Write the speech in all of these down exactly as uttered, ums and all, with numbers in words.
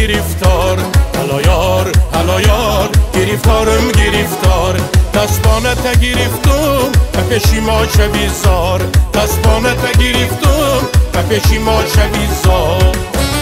گرفتار هلا یار هلا یار گرفتارم گرفتار دستانت گرفتم و پشیما شوی زار دستانت گرفتم و پشیما شوی زار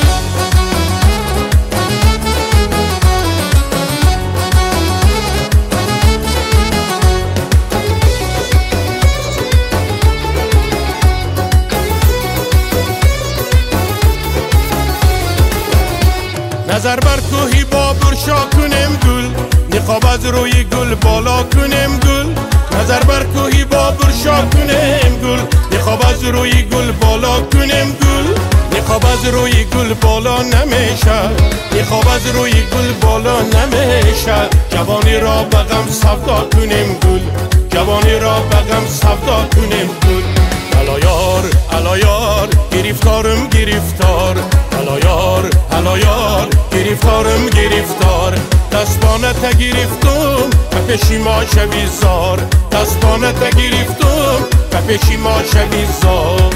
نظر بر کوهی با برشا کنم گل نقاب از روی گل بالا کنم گل نظر بر کوهی با برشا کنم گل نقاب از روی گل بالا کنم گل نقاب از روی گل بالا نمیشه نقاب از روی گل بالا نمیشه جوانی را بغم سودا کنم گل جوانی را بغم سودا کنم گل هلا یار هلا یار گرفتارم گرفتار هلا یار هلا یار گرفتارم گرفتار دستانت گرفتم و پشیما شوی زار دستانت گرفتم و پشیما شوی زار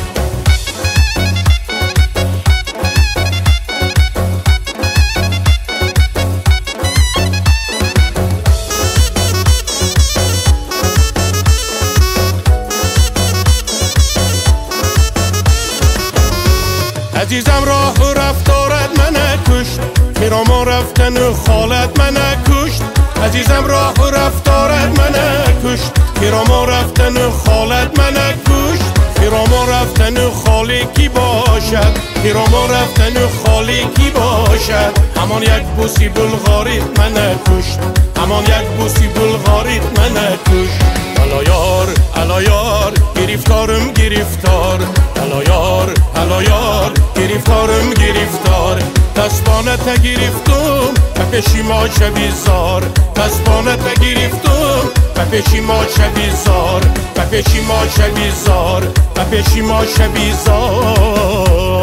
عزیزم راه و رفتارت من کشت پیراما رفتن و خالت من کشت عزیزم راه و رفتارت من کشت پیراما رفتن و خالت من کشت پیراما رفتن و خالی کی باشد پیراما رفتن و خالی کی باشد همان یک بوسی بلغاریت من کشت همان یک بوسی بلغاریت من کشت هلا یار هلا یار گرفتارم گرفتار هلا یار هلا یار گرفتارم گرفتار دستانت گرفتم و پشیما شوی زار دستانت گرفتم و پشیما شوی زار و پشیما شوی زار و پشیما شوی زار